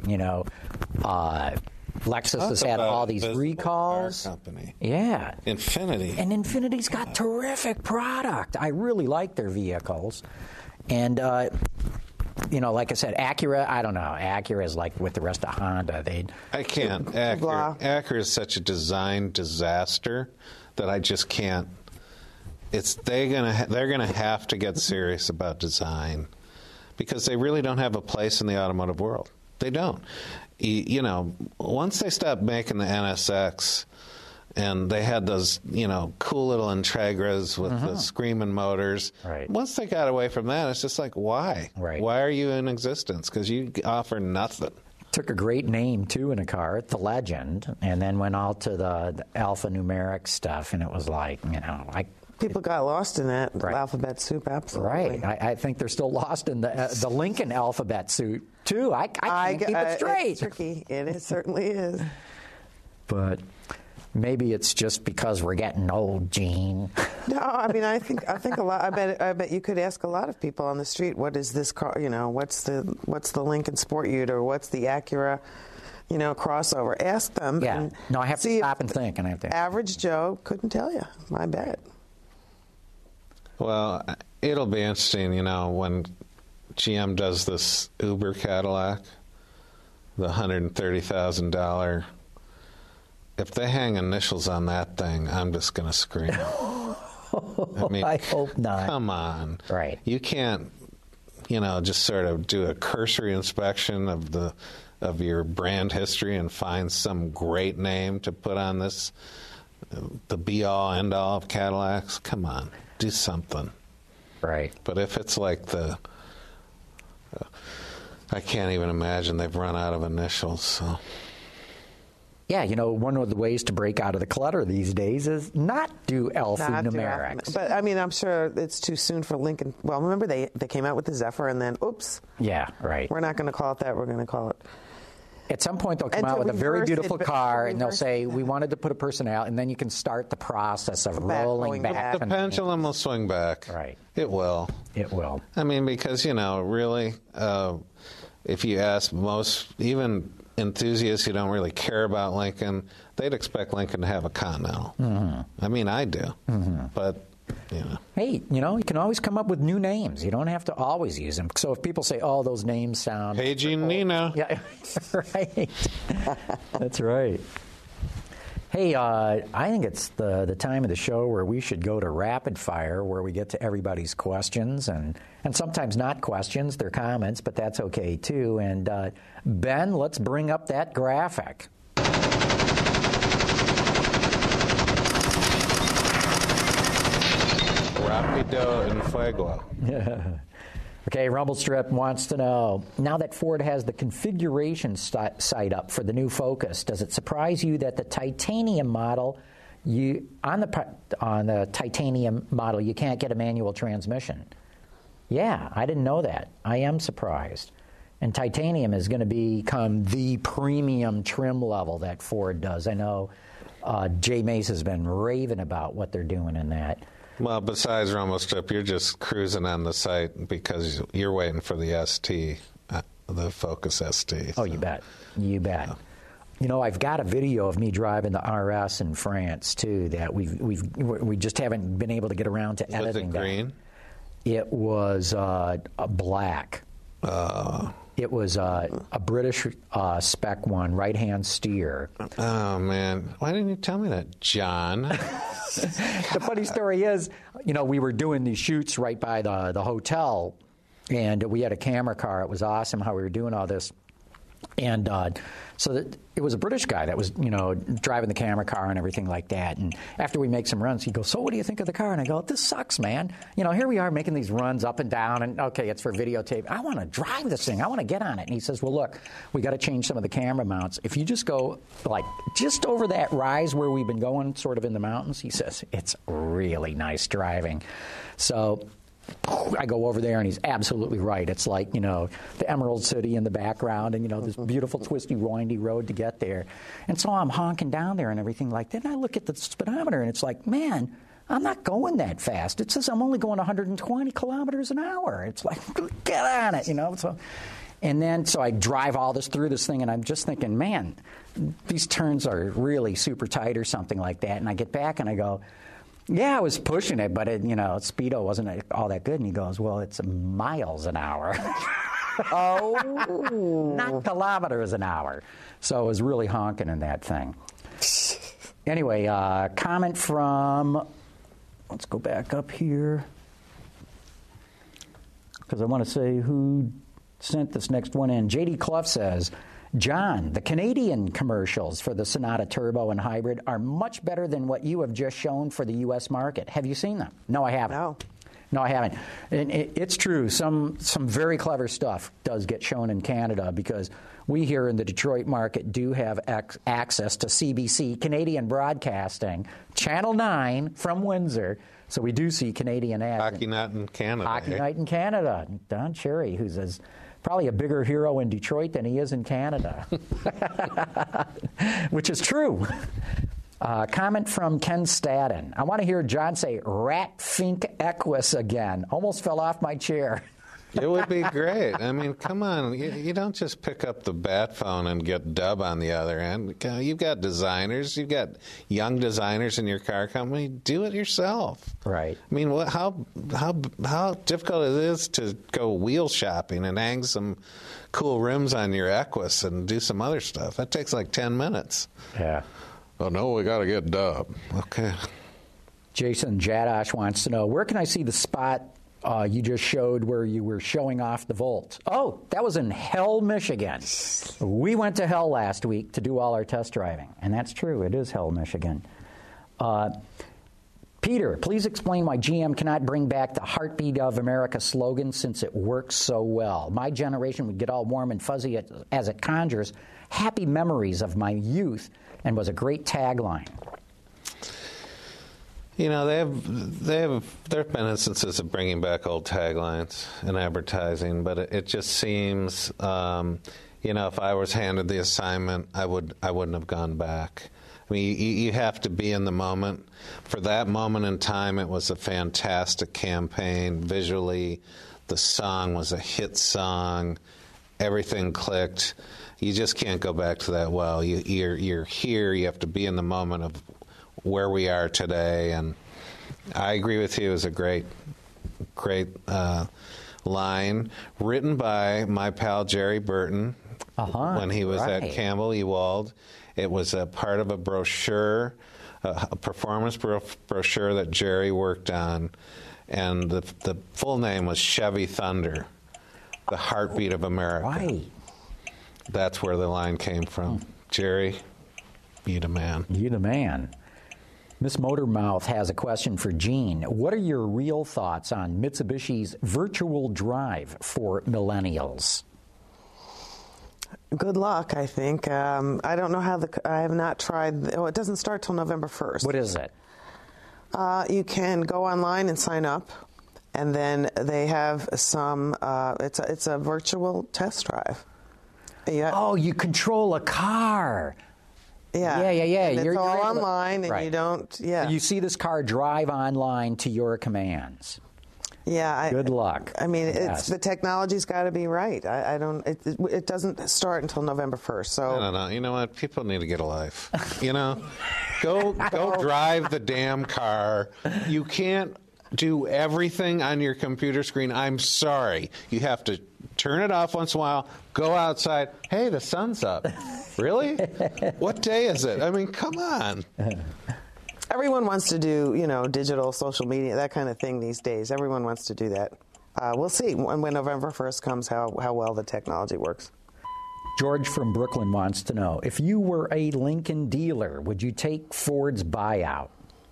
Lexus has had all these recalls. Company. Yeah. Infinity. And Infinity's got terrific product. I really like their vehicles. And, like I said, Acura, I don't know. Acura is like with the rest of Honda. I can't. Acura is such a design disaster that I just can't. They're gonna have to get serious about design because they really don't have a place in the automotive world. They don't. Once they stopped making the NSX and they had those, cool little Integras with the screaming motors. Right. Once they got away from that, it's just like, why? Right. Why are you in existence? Because you offer nothing. Took a great name, too, in a car, the Legend, and then went all to the alphanumeric stuff, and it was like, people got lost in that right. alphabet soup, absolutely. Right. I think they're still lost in the Lincoln alphabet soup, too. I can't keep it straight. It's tricky. It certainly is. But maybe it's just because we're getting old, Gene. No, I mean, I think a lot. I bet you could ask a lot of people on the street, what is this car? What's the Lincoln Sport Ute, or what's the Acura? Crossover. Ask them. Yeah. And no, I have to stop and think. Average Joe couldn't tell you. I bet. Well, it'll be interesting, when GM does this Uber Cadillac, the $130,000. If they hang initials on that thing, I'm just going to scream. I hope not. Come on. Right. You can't, just sort of do a cursory inspection of your brand history and find some great name to put on this, the be-all, end-all of Cadillacs. Come on. Do something. Right. But if it's like I can't even imagine they've run out of initials. So. Yeah, one of the ways to break out of the clutter these days is not do alphanumerics. But, I'm sure it's too soon for Lincoln. Well, remember they came out with the Zephyr and then, oops. Yeah, right. We're not going to call it that. We're going to call it. At some point, they'll come out with a very beautiful car, and they'll say, we wanted to put a personality, and then you can start the process of rolling back. The pendulum will swing back. Right. It will. It will. I mean, because, really, if you ask most, even enthusiasts who don't really care about Lincoln, they'd expect Lincoln to have a Continental. Mm-hmm. I mean, I do. Mm-hmm. But, Hey, you can always come up with new names. You don't have to always use them. So if people say, oh, those names sound... Paging Nina. Yeah, right. That's right. Hey, I think it's the time of the show where we should go to rapid fire, where we get to everybody's questions and sometimes not questions, they're comments, but that's okay too. And Ben, let's bring up that graphic. Rapido en fuego. Okay, Rumblestrip wants to know, now that Ford has the configuration site up for the new Focus, does it surprise you that the titanium model, on the titanium model, you can't get a manual transmission? Yeah, I didn't know that. I am surprised. And titanium is going to become the premium trim level that Ford does. I know Jay Mace has been raving about what they're doing in that. Well, besides Rumblestrip, you're just cruising on the site because you're waiting for the ST, the Focus ST. Oh, you bet. You bet. You know, I've got a video of me driving the RS in France, too, that we just haven't been able to get around to editing. Was it green? It was black. It was a British spec one, right-hand steer. Oh, man. Why didn't you tell me that, John? The funny story is, you know, we were doing these shoots right by the hotel, and we had a camera car. It was awesome how we were doing all this. And so it was a British guy that was, you know, driving the camera car and everything like that. And after we make some runs, he goes, so what do you think of the car? And I go, this sucks, man. You know, here we are making these runs up and down, and okay, it's for videotape. I want to drive this thing. I want to get on it. And he says, well, look, we got to change some of the camera mounts. If you just go, like, just over that rise where we've been going, sort of in the mountains, he says, it's really nice driving. So I go over there, and he's absolutely right. It's like, you know, the Emerald City in the background and, you know, this beautiful twisty, windy road to get there. And so I'm honking down there and everything like that. And I look at the speedometer, and it's like, man, I'm not going that fast. It says I'm only going 120 kilometers an hour. It's like, get on it, you know. So, and then so I drive all this through this thing, and I'm just thinking, man, these turns are really super tight or something like that. And I get back, and I go, yeah, I was pushing it, but you know, Speedo wasn't all that good. And he goes, well, it's miles an hour. Oh. Not kilometers an hour. So it was really honking in that thing. Anyway, comment from, let's go back up here, because I want to say who sent this next one in. J.D. Clough says, John, the Canadian commercials for the Sonata Turbo and Hybrid are much better than what you have just shown for the U.S. market. Have you seen them? No, I haven't. No, I haven't. And it's true. Some very clever stuff does get shown in Canada, because we here in the Detroit market do have access to CBC, Canadian Broadcasting, Channel 9 from Windsor. So we do see Canadian ads. Hockey Night in Canada. Hockey Night in Canada. Don Cherry, who's probably a bigger hero in Detroit than he is in Canada, which is true. Comment from Ken Stadden. I want to hear John say Rat Fink Equus again. Almost fell off my chair. It would be great. I mean, come on. You don't just pick up the bat phone and get Dub on the other end. You've got designers. You've got young designers in your car company. Do it yourself. Right. I mean, how difficult it is to go wheel shopping and hang some cool rims on your Equus and do some other stuff. That takes like 10 minutes. Yeah. Oh, no, we got to get Dub. Okay. Jason Jadash wants to know, where can I see the spot you just showed where you were showing off the Volt? Oh, that was in Hell, Michigan. We went to Hell last week to do all our test driving, and that's true. It is Hell, Michigan. Peter, please explain why GM cannot bring back the Heartbeat of America slogan since it works so well. My generation would get all warm and fuzzy as it conjures happy memories of my youth and was a great tagline. You know, there have been instances of bringing back old taglines in advertising, but it just seems, you know, if I was handed the assignment, I wouldn't have gone back. I mean, you have to be in the moment. For that moment in time, it was a fantastic campaign. Visually, the song was a hit song. Everything clicked. You just can't go back to that well. You're here. You have to be in the moment of where we are today, and I agree with you. It was a great line written by my pal Jerry Burton, when he was at right. Campbell Ewald. It was a part of a brochure, a performance brochure that Jerry worked on, and the full name was Chevy Thunder, the heartbeat of America. Right. That's where the line came from. Jerry, you the man. You the man. Miss Motormouth has a question for Gene. What are your real thoughts on Mitsubishi's virtual drive for millennials? Good luck, I think. I don't know how I have not tried. Oh, it doesn't start till November 1st. What is it? You can go online and sign up, and then they have some. It's a virtual test drive. Oh, you control a car. Yeah. And it's all online, and you don't. Yeah. You see this car drive online to your commands. Yeah. Good luck. I mean, the technology's got to be right. I don't. It doesn't start until November 1st. So No. You know what? People need to get a life. Go drive the damn car. You can't do everything on your computer screen. I'm sorry. You have to turn it off once in a while. Go outside. Hey, the sun's up. Really? What day is it? I mean, come on. everyone wants to do, digital, social media, that kind of thing these days. Everyone wants to do that. We'll see when November 1st comes how well the technology works. George from Brooklyn wants to know, if you were a Lincoln dealer, would you take Ford's buyout?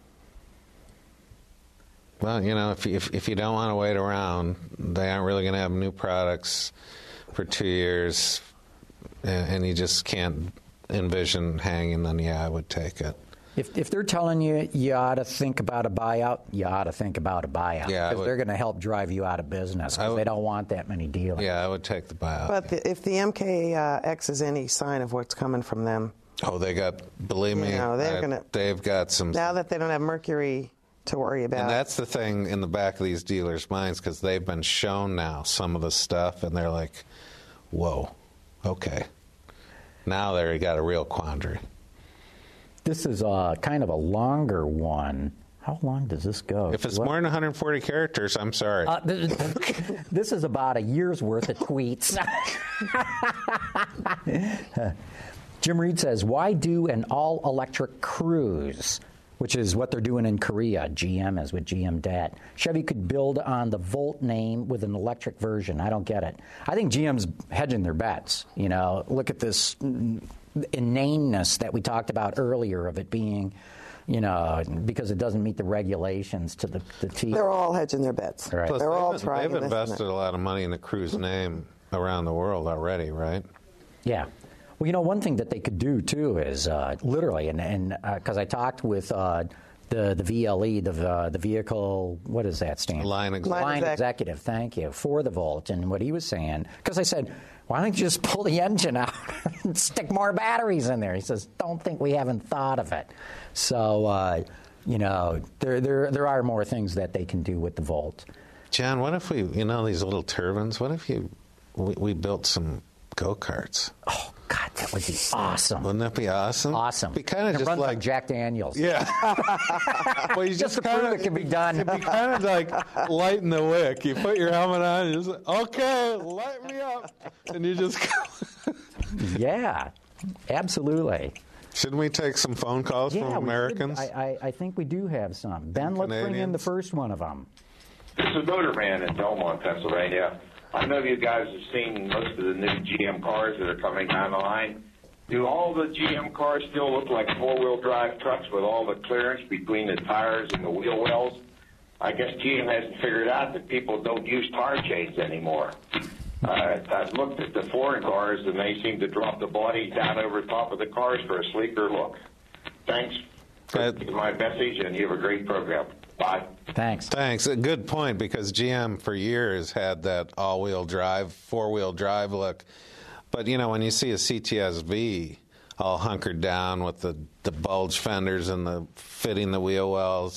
Well, if you don't want to wait around, they aren't really going to have new products for 2 years, and you just can't envision hanging, then I would take it. If they're telling you you ought to think about a buyout, you ought to think about a buyout. Yeah, because they're going to help drive you out of business because they don't want that many dealers. Yeah, I would take the buyout. But if the MKX is any sign of what's coming from them. Oh, believe me, they've got some. Now that they don't have Mercury to worry about. And that's the thing in the back of these dealers' minds, because they've been shown now some of the stuff, and they're like, whoa, okay. Now they got a real quandary. This is kind of a longer one. How long does this go? If it's more than 140 characters, I'm sorry. This is about a year's worth of tweets. Jim Reed says, why do an all-electric Cruise, which is what they're doing in Korea, GM is with GM DAT. Chevy could build on the Volt name with an electric version. I don't get it. I think GM's hedging their bets. Look at this inaneness that we talked about earlier of it being, because it doesn't meet the regulations to the T. They're all hedging their bets. Right. They're all trying. They've invested a lot of money in the Cruise name around the world already, right? Yeah. Well, one thing that they could do, too, is literally, and because I talked with the VLE, the vehicle, what does that stand for? Line executive, thank you, for the Volt. And what he was saying, because I said, why don't you just pull the engine out and stick more batteries in there? He says, don't think we haven't thought of it. So, there are more things that they can do with the Volt. John, what if we, these little turbines, what if we built some go-karts? Oh, God, that would be awesome. Wouldn't that be awesome? Awesome. Be kind of just like Jack Daniels. Yeah. Well, you just kind of, it can be done. It'd be kind of like lighting the wick. You put your helmet on, and you just okay, light me up, and you just go. Yeah, absolutely. Shouldn't we take some phone calls from Americans? I think we do have some. Ben, let's bring in the first one of them. This is Motorman in Belmont, Pennsylvania. I know you guys have seen most of the new GM cars that are coming down the line. Do all the GM cars still look like four-wheel drive trucks with all the clearance between the tires and the wheel wells? I guess GM hasn't figured out that people don't use tire chains anymore. I've looked at the foreign cars, and they seem to drop the body down over top of the cars for a sleeker look. Thanks for my message, and you have a great program. Bye. Thanks. A good point, because GM for years had that all-wheel drive, four-wheel drive look. But, when you see a CTS-V all hunkered down with the bulge fenders and the fitting the wheel wells,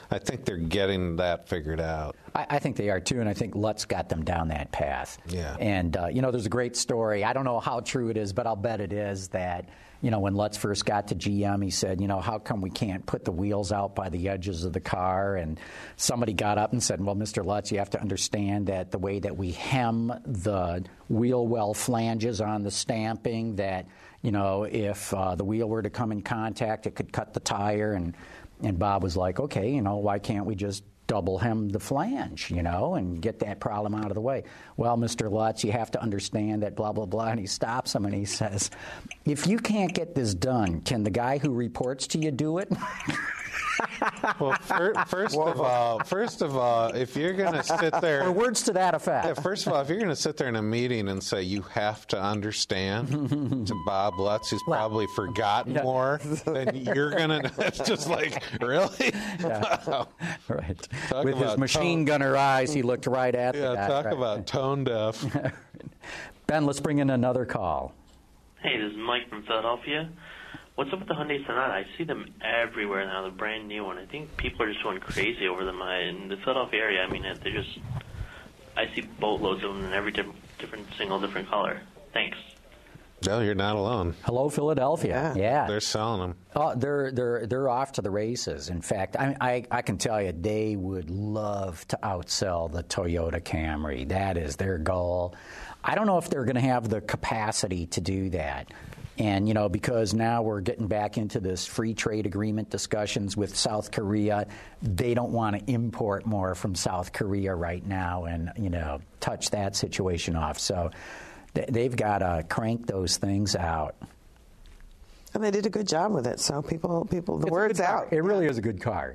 I think they're getting that figured out. I think they are too, and I think Lutz got them down that path. Yeah. And there's a great story. I don't know how true it is, but I'll bet it is that when Lutz first got to GM, he said, how come we can't put the wheels out by the edges of the car? And somebody got up and said, well, Mr. Lutz, you have to understand that the way that we hem the wheel well flanges on the stamping, that if the wheel were to come in contact, it could cut the tire. And Bob was like, okay, why can't we just double hem the flange, and get that problem out of the way? Well, Mr. Lutz, you have to understand that blah, blah, blah. And he stops him and he says, if you can't get this done, can the guy who reports to you do it? Well, first of all, if you're going to sit there... Or words to that effect. Yeah, first of all, if you're going to sit there in a meeting and say, you have to understand, to Bob Lutz, who's probably forgotten more than you're going to... It's just like, really? Yeah. Wow. Right. With his machine gunner eyes, he looked right at the guy. Talk about tone deaf. Ben, let's bring in another call. Hey, this is Mike from Philadelphia. What's up with the Hyundai Sonata? I see them everywhere now, the brand new one. I think people are just going crazy over them. In the Philadelphia area, I see boatloads of them in every different color. Thanks. No, you're not alone. Hello, Philadelphia. Yeah. They're selling them. Oh, they're off to the races. In fact, I can tell you they would love to outsell the Toyota Camry. That is their goal. I don't know if they're going to have the capacity to do that. And, because now we're getting back into this free trade agreement discussions with South Korea, they don't want to import more from South Korea right now and, touch that situation off. So they've got to crank those things out. And they did a good job with it. So the word's out. It really is a good car.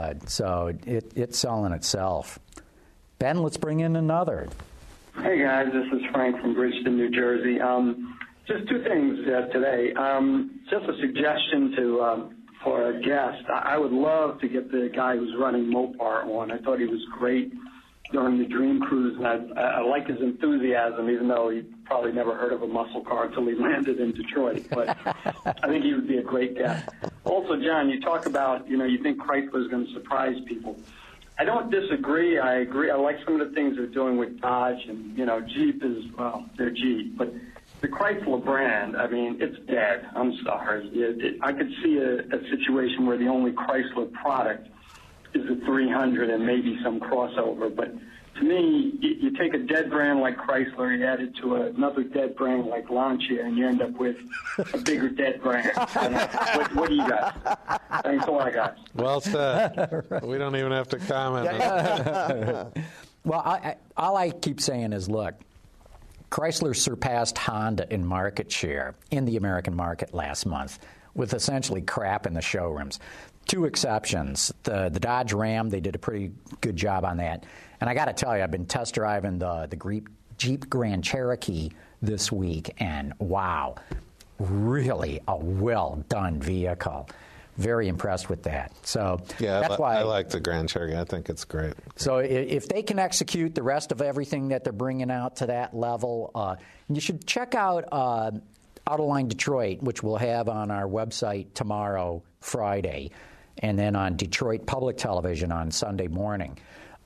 So it's selling itself. Ben, let's bring in another. Hey, guys. This is Frank from Bridgeton, New Jersey. Just two things today. Just a suggestion for a guest. I would love to get the guy who's running Mopar on. I thought he was great during the Dream Cruise, and I like his enthusiasm, even though he probably never heard of a muscle car until he landed in Detroit. But I think he would be a great guest. Also, John, you talk about, you think Chrysler is going to surprise people. I don't disagree. I agree. I like some of the things they're doing with Dodge, and, Jeep is, they're Jeep. But the Chrysler brand, it's dead. I'm sorry. I could see a situation where the only Chrysler product is the 300 and maybe some crossover. But to me, you take a dead brand like Chrysler, you add it to another dead brand like Lancia, and you end up with a bigger dead brand. What do you got? Thanks a lot, guys. Well said. Right. We don't even have to comment on that. Well, all I keep saying is, look, Chrysler surpassed Honda in market share in the American market last month with essentially crap in the showrooms. Two exceptions. The Dodge Ram, they did a pretty good job on that. And I got to tell you, I've been test driving the Jeep Grand Cherokee this week, and wow, really a well-done vehicle. Very impressed with that. So that's why I like the Grand Cherokee. I think it's great. So if they can execute the rest of everything that they're bringing out to that level, you should check out Autoline Detroit, which we'll have on our website tomorrow, Friday, and then on Detroit Public Television on Sunday morning.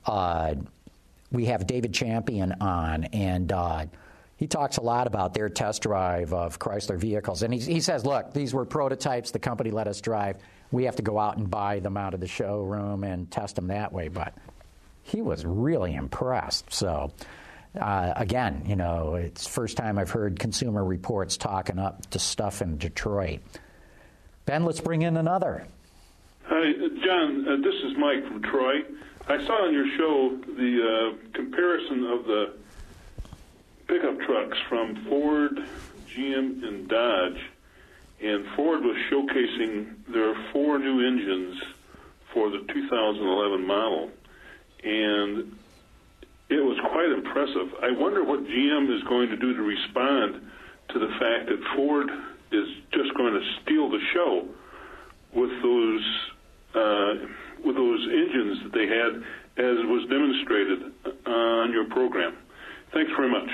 We have David Champion on, and he talks a lot about their test drive of Chrysler vehicles. And he says, look, these were prototypes the company let us drive. We have to go out and buy them out of the showroom and test them that way. But he was really impressed. So, again, it's the first time I've heard Consumer Reports talking up to stuff in Detroit. Ben, let's bring in another. Hi, John. This is Mike from Troy. I saw on your show the comparison of the pickup trucks from Ford, GM, and Dodge, and Ford was showcasing their 4 new engines for the 2011 model, and it was quite impressive. I wonder what GM is going to do to respond to the fact that Ford is just going to steal the show with those engines that they had, as was demonstrated on your program. Thanks very much.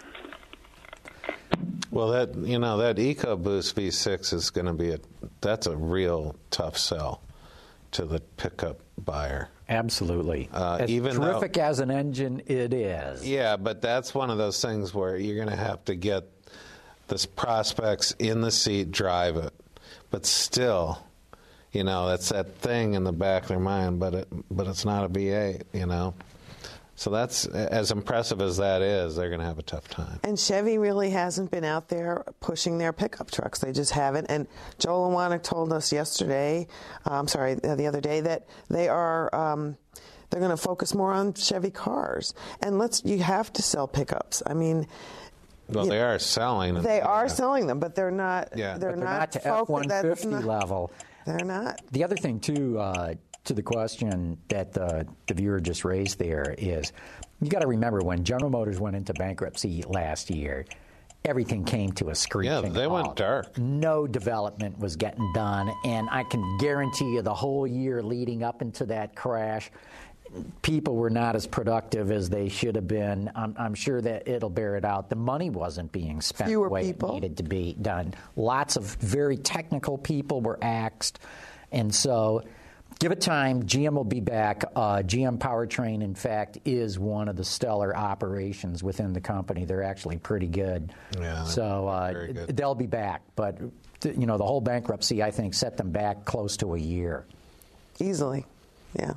Well, that EcoBoost V6 is going to be that's a real tough sell to the pickup buyer. Absolutely. As even terrific as an engine it is. Yeah, but that's one of those things where you're going to have to get the prospects in the seat, drive it. But still, you know, that's that thing in the back of their mind, but it's not a V8, you know. So that's, as impressive as that is, they're going to have a tough time. And Chevy really hasn't been out there pushing their pickup trucks. They just haven't. And Joel Ewanek told us the other day, that they are they're going to focus more on Chevy cars. And you have to sell pickups. I mean, well, they are selling them. They are selling them, but they're not. Yeah. They're not to F-150 level. They're not. The other thing too, to the question that the viewer just raised there is, you got to remember when General Motors went into bankruptcy last year, everything came to a screeching halt. Yeah, they went dark. No development was getting done, and I can guarantee you the whole year leading up into that crash, people were not as productive as they should have been. I'm sure that it'll bear it out. The money wasn't being spent the way it needed to be done. Lots of very technical people were axed, and so give it time. GM will be back. GM Powertrain, in fact, is one of the stellar operations within the company. They're actually pretty good. Yeah, so very good. They'll be back. But you know, the whole bankruptcy, I think, set them back close to a year. Easily, yeah.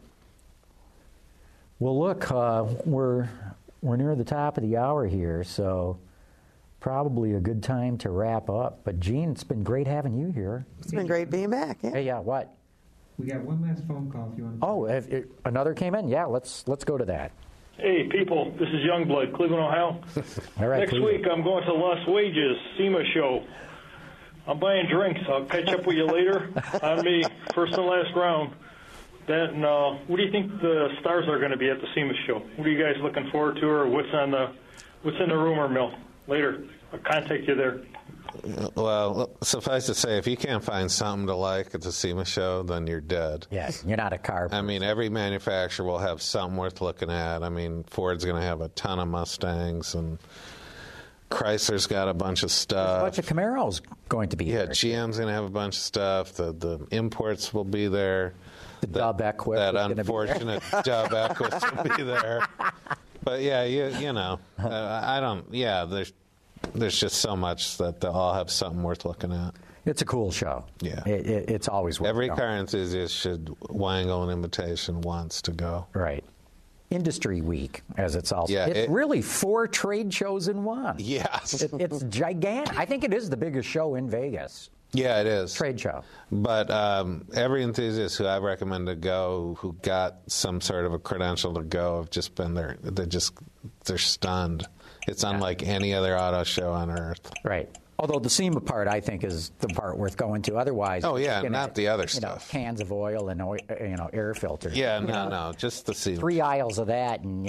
Well, look, we're near the top of the hour here, so probably a good time to wrap up. But Gene, it's been great having you here. It's been great being back. Yeah. Hey, yeah, what? We got one last phone call if you want to. Oh, another came in? Yeah, let's go to that. Hey, people, this is Youngblood, Cleveland, Ohio. All right, Next week, I'm going to Las Wages, SEMA show. I'm buying drinks. I'll catch up with you later on me, first and last round. Then, what do you think the stars are going to be at the SEMA show? What are you guys looking forward to, or what's in the rumor mill? Later, I'll contact you there. Well, suffice to say, if you can't find something to like at the SEMA show, then you're dead. Yeah, you're not a car person. I mean, every manufacturer will have something worth looking at. I mean, Ford's going to have a ton of Mustangs, and Chrysler's got a bunch of stuff. There's a bunch of Camaros going to be there. Yeah, GM's going to have a bunch of stuff. The imports will be there. The Dub Equus. That unfortunate Dub Equus will be there. But yeah, you know, I don't. Yeah, there's just so much that they'll all have something worth looking at. It's a cool show. Yeah, it's always worth every going. car enthusiast should wangle an invitation once to go. Right. Industry Week, as it's also. Yeah, it's really 4 trade shows in one. Yes. It's gigantic. I think it is the biggest show in Vegas. Yeah, it is. Trade show. But every enthusiast who I've recommended to go, who got some sort of a credential to go, have just been there. They're stunned. It's unlike any other auto show on earth. Right. Although the SEMA part, I think, is the part worth going to. Otherwise, oh yeah, not the other stuff. Cans of oil and air filters. Yeah, no, just the SEMA. 3 aisles of that, and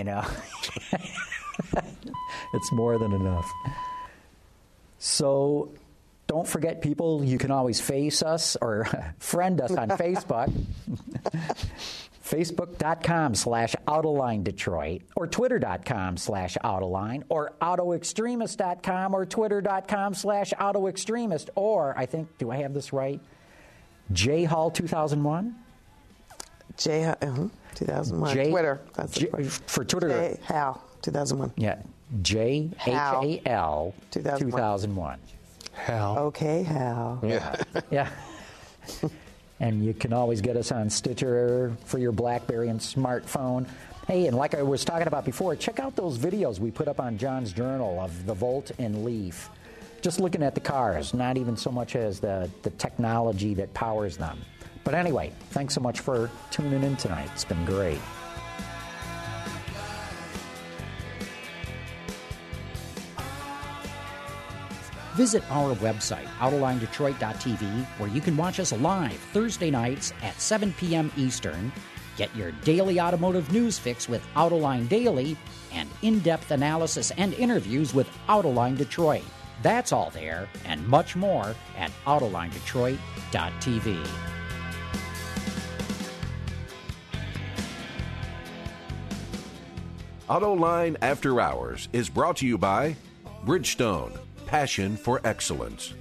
it's more than enough. So, don't forget, people, you can always face us or friend us on Facebook. Facebook.com/Autoline Detroit, or Twitter.com/Autoline, or AutoExtremist.com, or Twitter.com/AutoExtremist, or I think, do I have this right? J Hall 2001? J 2001. Twitter. That's for Twitter. J Hal 2001. Yeah. JHAL 2001. Hal. Okay, Hal. Yeah. Yeah. And you can always get us on Stitcher for your BlackBerry and smartphone. Hey, and like I was talking about before, check out those videos we put up on John's Journal of the Volt and Leaf. Just looking at the cars, not even so much as the technology that powers them. But anyway, thanks so much for tuning in tonight. It's been great. Visit our website, AutolineDetroit.tv, where you can watch us live Thursday nights at 7 p.m. Eastern, get your daily automotive news fix with Autoline Daily, and in-depth analysis and interviews with Autoline Detroit. That's all there, and much more at AutolineDetroit.tv. Autoline After Hours is brought to you by Bridgestone, passion for excellence.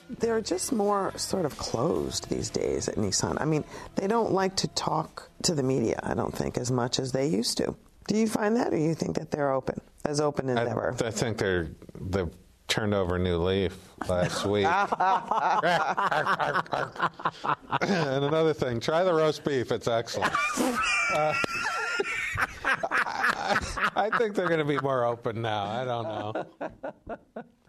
they're just more sort of closed these days at Nissan. I mean, they don't like to talk to the media, I don't think, as much as they used to. Do you find that, or you think that they're open as ever? I think they've turned over a new leaf last week. And another thing, try the roast beef. It's excellent. I think they're going to be more open now. I don't know.